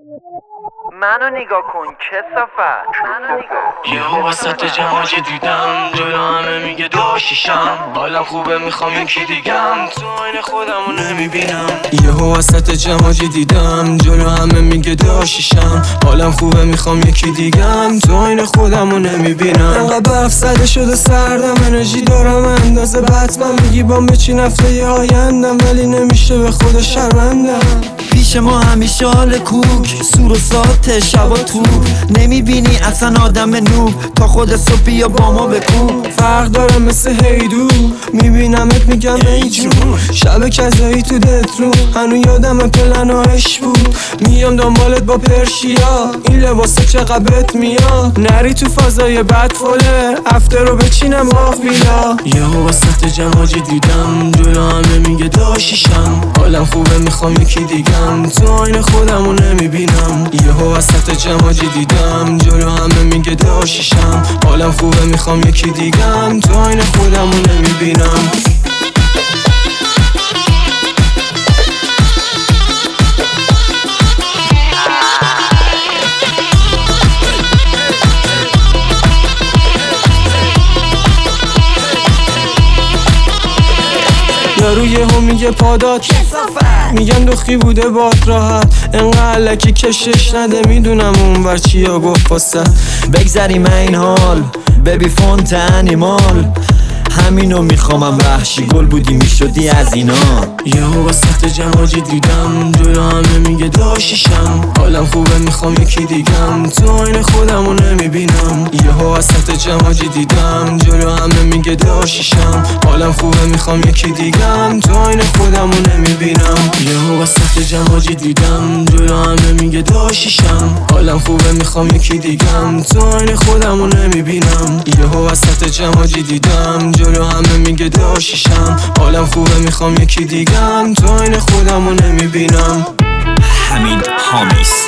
منو نگاه کن کثافت، منو نگاه کن. یهو وسط جماجی دیدم جلو همه میگه دو شیشم، حالم خوبه میخوام یکی دیگم، تو عین خودمو نمیبینم. یهو وسط جماجی دیدم جلو همه میگه دو شیشم، حالم خوبه میخوام یکی دیگم، تو عین خودمو نمیبینم. انقدر برف زده شده سردم، انرژی دارم اندازه بتمن، میگی بام بچین هفته آیندم، ولی نمیشه به خدا شرمندم. پیش ما همیشه حال کوک، سور و ساعت شبا تو نمیبینی اصلا آدم نوب، تا خود صبح بیا با ما بکوب. فرق داره مثل هیدو، میبینمت میگم ای جون، شب کذایی تو دترو، هنو یادم پلناش بود، میام دنبالت با پرشیا، این لباسه چقدر بهت میاد، نری تو فضای بد فله، افته رو بچینم باف بیلا. یهو وسط جماجی دیدم جلو همه میگه داشیشم، حالم خوبه میخوام یکی دیگم، تو عین خودمو نمیبینم. یهو وسط جماجی دیدم جلو همه میگه داشیشم، حالم خوبه میخوام یکی دیگم، تو عین خودمو نمیبینم. یارو یهو میگه پادات، میگم دخی بوده باد راحت، انقدر لکی کشش نده، میدونم اونور چیا گفت واسه. بگذریم این حال ببی فونت انیمال، همینو میخوامم وحشی گل بودی میشدی از اینا. یهو وسط جماجی دیدم جلو همه میگه داشیشم، حالم خوبه میخوام یکی دیگم، تو عین خودمو نمیبینم. یهو وسط جماجی دیدم جلو همه میگه داشیشم، حالم خوبه میخوام یکی دیگم، تو عین خودمو نمیبینم. یهو وسط جماجی دیدم جلو همه میگه داشیشم، حالم خوبه میخوام یکی دیگم، تو عین خودمو نمیبینم. یهو وسط جماجی دیدم جلو همه میگه داشیشم، حالم خوبه میخوام یکی دیگم، تو عین خودمو نمیبینم. همین هامیس.